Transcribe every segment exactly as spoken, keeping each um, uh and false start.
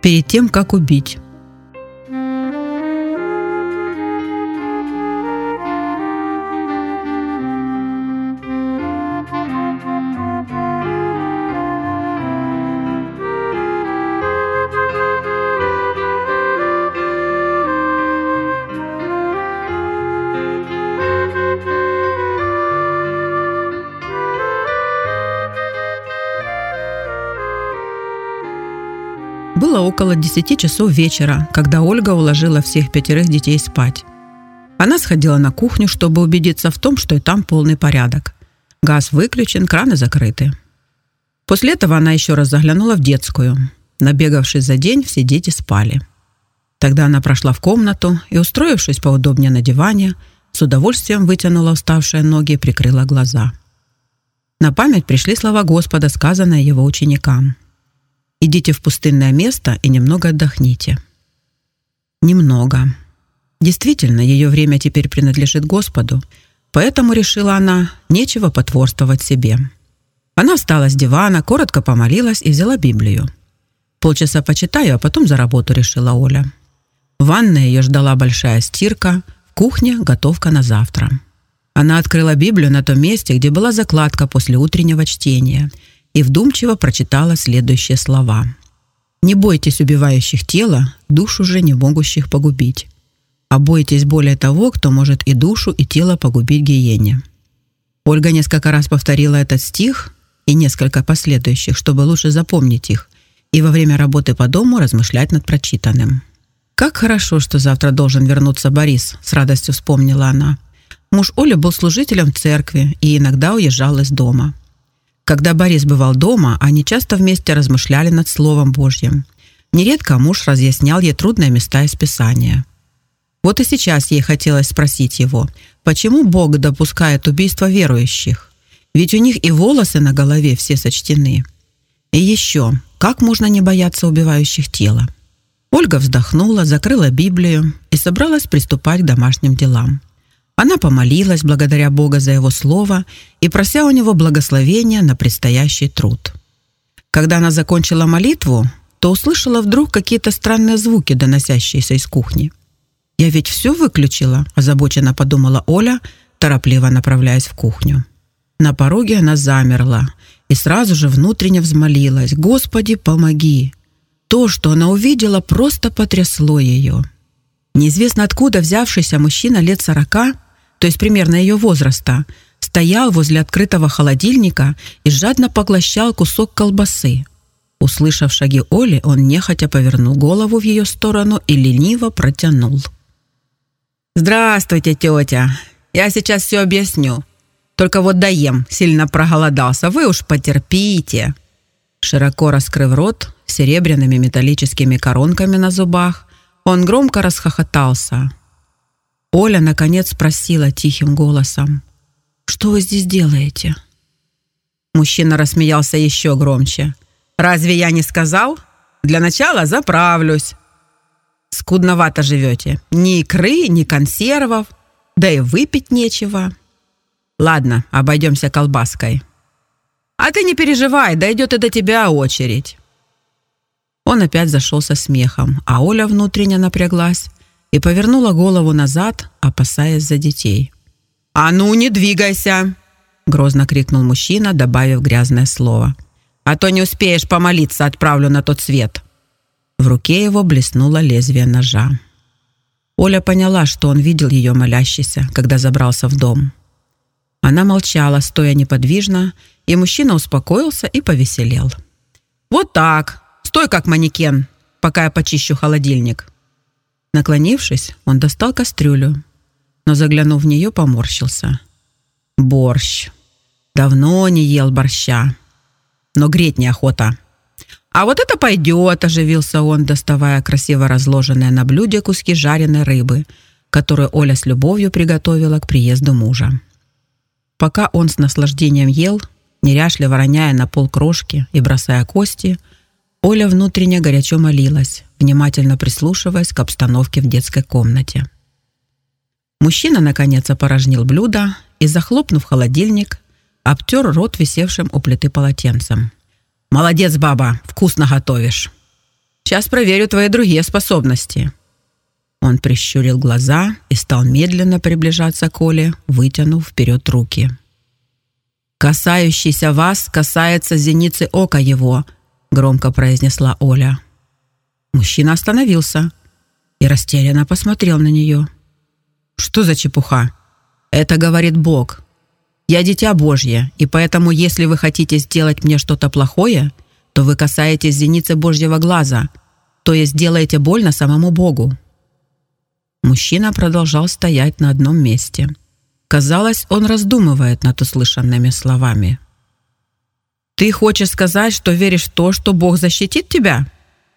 перед тем, как убить. Было около десяти часов вечера, когда Ольга уложила всех пятерых детей спать. Она сходила на кухню, чтобы убедиться в том, что и там полный порядок. Газ выключен, краны закрыты. После этого она еще раз заглянула в детскую. Набегавшись за день, все дети спали. Тогда она прошла в комнату и, устроившись поудобнее на диване, с удовольствием вытянула уставшие ноги и прикрыла глаза. На память пришли слова Господа, сказанные его ученикам: «Идите в пустынное место и немного отдохните». Немного. Действительно, ее время теперь принадлежит Господу, поэтому, решила она, нечего потворствовать себе. Она встала с дивана, коротко помолилась и взяла Библию. «Полчаса почитаю, а потом за работу», — решила Оля. В ванной ее ждала большая стирка, в кухне готовка на завтра. Она открыла Библию на том месте, где была закладка после утреннего чтения, и вдумчиво прочитала следующие слова: «Не бойтесь убивающих тело, душу же не могущих погубить, а бойтесь более того, кто может и душу, и тело погубить в гиене». Ольга несколько раз повторила этот стих и несколько последующих, чтобы лучше запомнить их, и во время работы по дому размышлять над прочитанным. «Как хорошо, что завтра должен вернуться Борис», — с радостью вспомнила она. Муж Оли был служителем в церкви и иногда уезжал из дома. Когда Борис бывал дома, они часто вместе размышляли над Словом Божьим. Нередко муж разъяснял ей трудные места из Писания. Вот и сейчас ей хотелось спросить его, почему Бог допускает убийство верующих? Ведь у них и волосы на голове все сочтены. И еще, как можно не бояться убивающих тело? Ольга вздохнула, закрыла Библию и собралась приступать к домашним делам. Она помолилась, благодаря Бога за Его Слово и прося у Него благословения на предстоящий труд. Когда она закончила молитву, то услышала вдруг какие-то странные звуки, доносящиеся из кухни. «Я ведь все выключила», – озабоченно подумала Оля, торопливо направляясь в кухню. На пороге она замерла и сразу же внутренне взмолилась: «Господи, помоги!» То, что она увидела, просто потрясло ее. Неизвестно откуда взявшийся мужчина лет сорока, то есть примерно ее возраста, стоял возле открытого холодильника и жадно поглощал кусок колбасы. Услышав шаги Оли, он нехотя повернул голову в ее сторону и лениво протянул: «Здравствуйте, тетя. Я сейчас все объясню. Только вот доем, сильно проголодался. Вы уж потерпите». Широко раскрыв рот, с серебряными металлическими коронками на зубах, он громко расхохотался. Оля, наконец, спросила тихим голосом: «Что вы здесь делаете?» Мужчина рассмеялся еще громче. «Разве я не сказал? Для начала заправлюсь. Скудновато живете. Ни икры, ни консервов, да и выпить нечего. Ладно, обойдемся колбаской. А ты не переживай, дойдет и до тебя очередь». Он опять зашелся смехом, а Оля внутренне напряглась и повернула голову назад, опасаясь за детей. «А ну, не двигайся!» — грозно крикнул мужчина, добавив грязное слово. «А то не успеешь помолиться, отправлю на тот свет». В руке его блеснуло лезвие ножа. Оля поняла, что он видел ее молящейся, когда забрался в дом. Она молчала, стоя неподвижно, и мужчина успокоился и повеселел. «Вот так! Стой, как манекен, пока я почищу холодильник». Наклонившись, он достал кастрюлю, но, заглянув в нее, поморщился. Борщ. Давно не ел борща, но греть неохота. «А вот это пойдет», — оживился он, доставая красиво разложенные на блюде куски жареной рыбы, которую Оля с любовью приготовила к приезду мужа. Пока он с наслаждением ел, неряшливо роняя на пол крошки и бросая кости, Оля внутренне горячо молилась, внимательно прислушиваясь к обстановке в детской комнате. Мужчина, наконец, опорожнил блюдо и, захлопнув холодильник, обтер рот висевшим у плиты полотенцем. «Молодец, баба, вкусно готовишь». Сейчас проверю твои другие способности». Он прищурил глаза и стал медленно приближаться к Оле, вытянув вперед руки. «Касающийся вас касается зеницы ока его», — громко произнесла Оля. Мужчина остановился и растерянно посмотрел на нее. «Что за чепуха? Это говорит Бог. Я дитя Божье, и поэтому, если вы хотите сделать мне что-то плохое, то вы касаетесь зеницы Божьего глаза, то есть делаете больно самому Богу». Мужчина продолжал стоять на одном месте. Казалось, он раздумывает над услышанными словами. «Ты хочешь сказать, что веришь в то, что Бог защитит тебя?»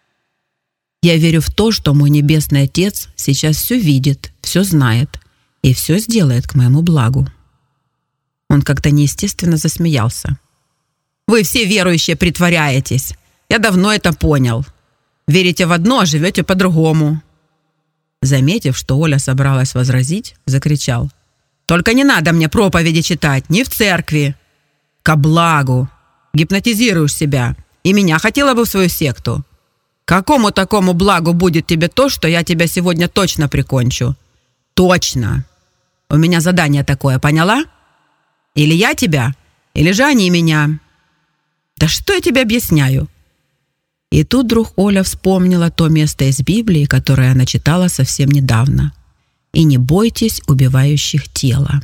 «Я верю в то, что мой Небесный Отец сейчас все видит, все знает и все сделает к моему благу». Он как-то неестественно засмеялся. «Вы все верующие притворяетесь. Я давно это понял. Верите в одно, а живете по-другому». Заметив, что Оля собралась возразить, закричал: «Только не надо мне проповеди читать, ни в церкви. Ко благу. Гипнотизируешь себя. И меня хотела бы в свою секту. Какому такому благу будет тебе то, что я тебя сегодня точно прикончу? Точно. У меня задание такое, поняла? Или я тебя, или же они меня. Да что я тебе объясняю?» И тут вдруг Оля вспомнила то место из Библии, которое она читала совсем недавно. «И не бойтесь убивающих тело».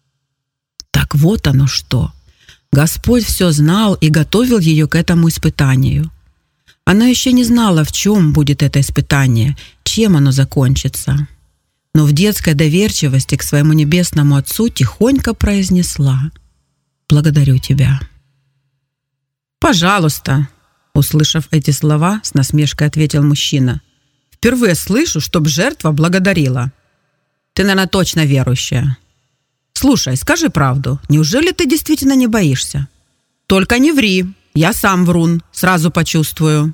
Так вот оно что. Господь все знал и готовил ее к этому испытанию. Она еще не знала, в чем будет это испытание, чем оно закончится. Но в детской доверчивости к своему небесному Отцу тихонько произнесла: «Благодарю тебя». «Пожалуйста», — услышав эти слова, с насмешкой ответил мужчина. «Впервые слышу, чтоб жертва благодарила. Ты, наверное, точно верующая. Слушай, скажи правду, неужели ты действительно не боишься? Только не ври, я сам врун, сразу почувствую».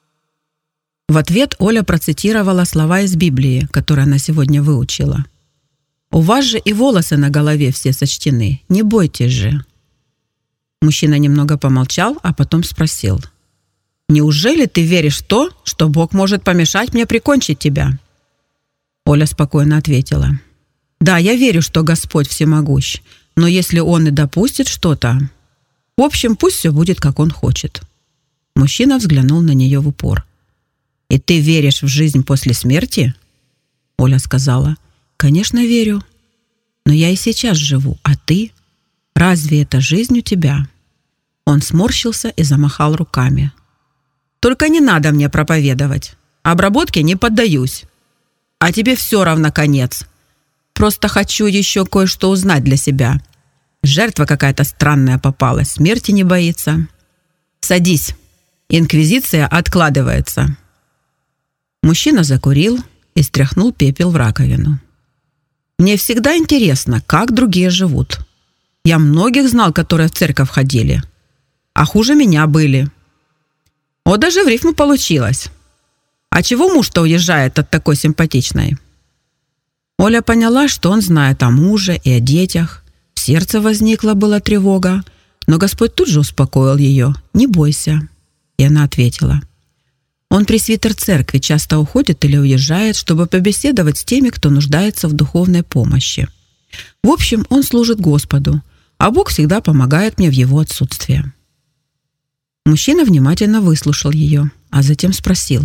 В ответ Оля процитировала слова из Библии, которые она сегодня выучила. «У вас же и волосы на голове все сочтены, не бойтесь же». Мужчина немного помолчал, а потом спросил: «Неужели ты веришь в то, что Бог может помешать мне прикончить тебя?» Оля спокойно ответила: «Да, я верю, что Господь всемогущ, но если Он и допустит что-то, в общем, пусть все будет, как Он хочет». Мужчина взглянул на нее в упор. «И ты веришь в жизнь после смерти?» Оля сказала: «Конечно, верю. Но я и сейчас живу, а ты? Разве это жизнь у тебя?» Он сморщился и замахал руками. «Только не надо мне проповедовать. Обработке не поддаюсь. А тебе все равно конец. Просто хочу еще кое-что узнать для себя. Жертва какая-то странная попалась, смерти не боится. Садись. Инквизиция откладывается». Мужчина закурил и стряхнул пепел в раковину. «Мне всегда интересно, как другие живут. Я многих знал, которые в церковь ходили. А хуже меня были. О, даже в рифму получилось. А чего муж-то уезжает от такой симпатичной?» Оля поняла, что он знает о муже и о детях. В сердце возникла была тревога, но Господь тут же успокоил ее: «Не бойся». И она ответила: «Он пресвитер церкви, часто уходит или уезжает, чтобы побеседовать с теми, кто нуждается в духовной помощи. В общем, он служит Господу, а Бог всегда помогает мне в его отсутствие». Мужчина внимательно выслушал ее, а затем спросил: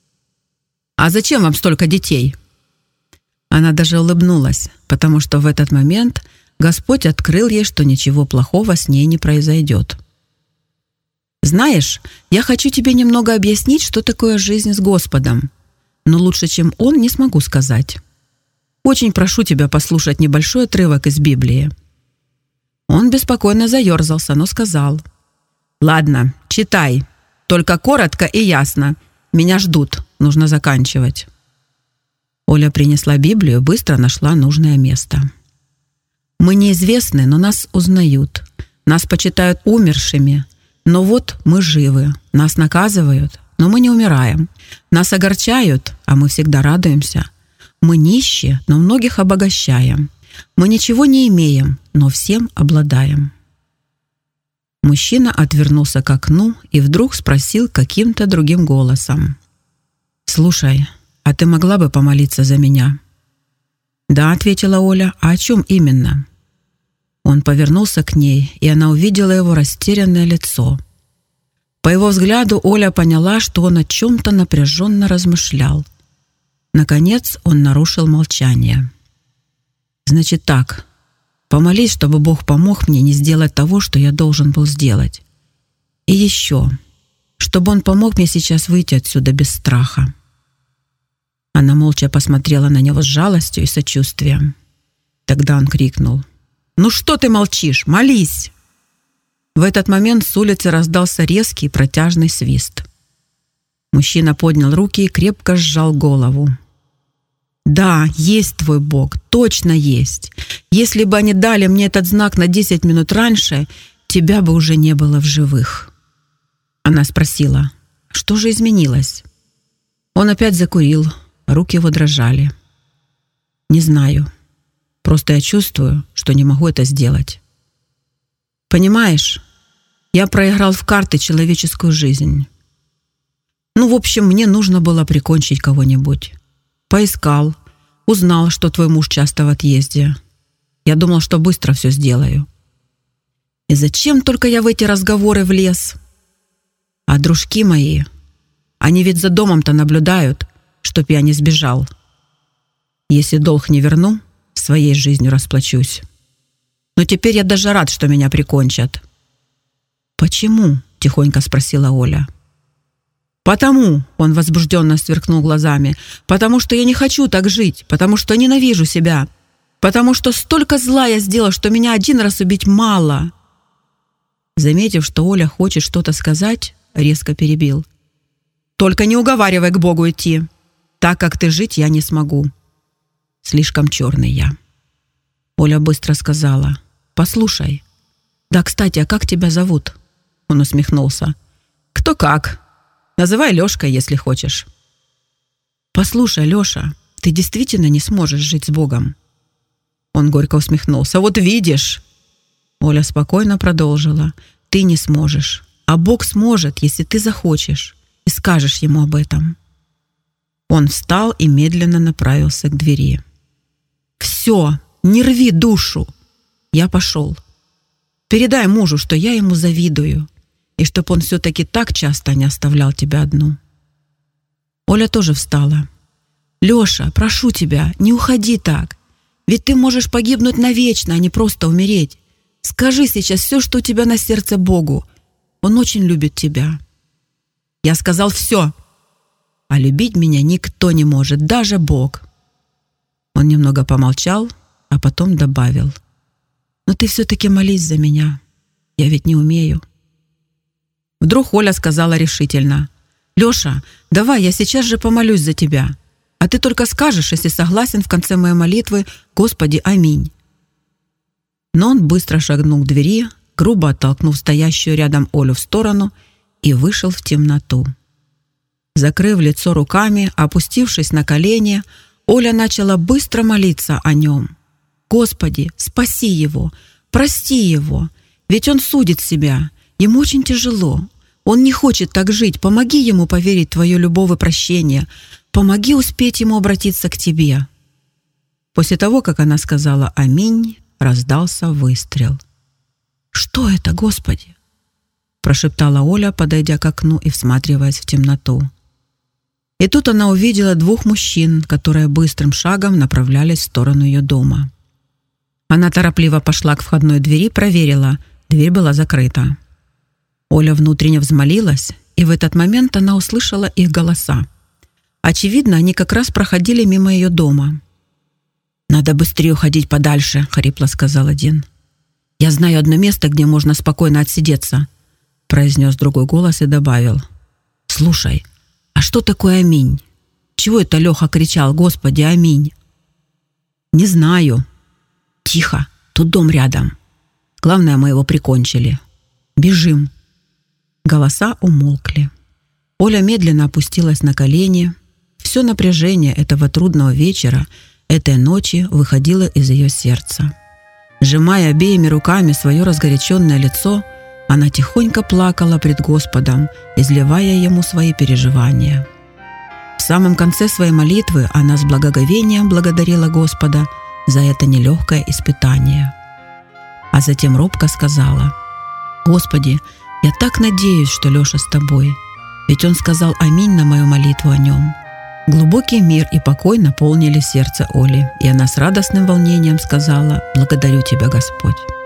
«А зачем вам столько детей?» Она даже улыбнулась, потому что в этот момент Господь открыл ей, что ничего плохого с ней не произойдет. «Знаешь, я хочу тебе немного объяснить, что такое жизнь с Господом, но лучше, чем Он, не смогу сказать. Очень прошу тебя послушать небольшой отрывок из Библии». Он беспокойно заерзался, но сказал: «Ладно, читай, только коротко и ясно. Меня ждут, нужно заканчивать». Оля принесла Библию и быстро нашла нужное место. «Мы неизвестны, но нас узнают. Нас почитают умершими, но вот мы живы. Нас наказывают, но мы не умираем. Нас огорчают, а мы всегда радуемся. Мы нищие, но многих обогащаем. Мы ничего не имеем, но всем обладаем». Мужчина отвернулся к окну и вдруг спросил каким-то другим голосом: «Слушай, а ты могла бы помолиться за меня?» «Да», — ответила Оля. «А о чем именно?» Он повернулся к ней, и она увидела его растерянное лицо. По его взгляду Оля поняла, что он о чем-то напряженно размышлял. Наконец он нарушил молчание. «Значит так, помолись, чтобы Бог помог мне не сделать того, что я должен был сделать. И еще, чтобы Он помог мне сейчас выйти отсюда без страха». Она молча посмотрела на него с жалостью и сочувствием. Тогда он крикнул: «Ну что ты молчишь? Молись!» В этот момент с улицы раздался резкий протяжный свист. Мужчина поднял руки и крепко сжал голову. «Да, есть твой Бог, точно есть. Если бы они дали мне этот знак на десять минут раньше, тебя бы уже не было в живых». Она спросила: «Что же изменилось?» Он опять закурил, руки его дрожали. «Не знаю. Просто я чувствую, что не могу это сделать. Понимаешь, я проиграл в карты человеческую жизнь. Ну, в общем, мне нужно было прикончить кого-нибудь. Поискал, узнал, что твой муж часто в отъезде. Я думал, что быстро все сделаю. И зачем только я в эти разговоры влез? А дружки мои, они ведь за домом-то наблюдают, чтоб я не сбежал. Если долг не верну, своей жизнью расплачусь. Но теперь я даже рад, что меня прикончат». «Почему?» — тихонько спросила Оля. «Потому», — он возбужденно сверкнул глазами, «потому что я не хочу так жить, потому что ненавижу себя, потому что столько зла я сделал, что меня один раз убить мало». Заметив, что Оля хочет что-то сказать, резко перебил: «Только не уговаривай к Богу идти. Так, как ты, жить я не смогу. Слишком черный я». Оля быстро сказала: «Послушай. Да, кстати, а как тебя зовут?» Он усмехнулся. «Кто как. Называй Лёшкой, если хочешь». «Послушай, Лёша, ты действительно не сможешь жить с Богом?» Он горько усмехнулся. «Вот видишь!» Оля спокойно продолжила: «Ты не сможешь, а Бог сможет, если ты захочешь и скажешь Ему об этом». Он встал и медленно направился к двери. «Все, не рви душу. Я пошел. Передай мужу, что я ему завидую, и чтоб он все-таки так часто не оставлял тебя одну». Оля тоже встала. «Леша, прошу тебя, не уходи так. Ведь ты можешь погибнуть навечно, а не просто умереть. Скажи сейчас все, что у тебя на сердце Богу. Он очень любит тебя». «Я сказал все. А любить меня никто не может, даже Бог». Он немного помолчал, а потом добавил: «Но ты все-таки молись за меня. Я ведь не умею». Вдруг Оля сказала решительно: «Леша, давай я сейчас же помолюсь за тебя. А ты только скажешь, если согласен, в конце моей молитвы: Господи, аминь». Но он быстро шагнул к двери, грубо оттолкнув стоящую рядом Олю в сторону, и вышел в темноту. Закрыв лицо руками, опустившись на колени, Оля начала быстро молиться о нем. «Господи, спаси его, прости его, ведь он судит себя, ему очень тяжело. Он не хочет так жить, помоги ему поверить в Твою любовь и прощение, помоги успеть ему обратиться к Тебе». После того, как она сказала «Аминь», раздался выстрел. «Что это, Господи?» прошептала Оля, подойдя к окну и всматриваясь в темноту. И тут она увидела двух мужчин, которые быстрым шагом направлялись в сторону ее дома. Она торопливо пошла к входной двери, проверила, дверь была закрыта. Оля внутренне взмолилась, и в этот момент она услышала их голоса. Очевидно, они как раз проходили мимо ее дома. «Надо быстрее уходить подальше», — хрипло сказал один. «Я знаю одно место, где можно спокойно отсидеться», — произнес другой голос и добавил: «Слушай, а что такое аминь? Чего это Леха кричал: Господи, аминь?» «Не знаю». «Тихо, тут дом рядом. Главное, мы его прикончили. Бежим». Голоса умолкли. Оля медленно опустилась на колени. Все напряжение этого трудного вечера, этой ночи выходило из ее сердца. Сжимая обеими руками свое разгоряченное лицо, она тихонько плакала пред Господом, изливая Ему свои переживания. В самом конце своей молитвы она с благоговением благодарила Господа за это нелегкое испытание. А затем робко сказала: «Господи, я так надеюсь, что Леша с тобой, ведь он сказал аминь на мою молитву о нем». Глубокий мир и покой наполнили сердце Оли, и она с радостным волнением сказала: «Благодарю тебя, Господь».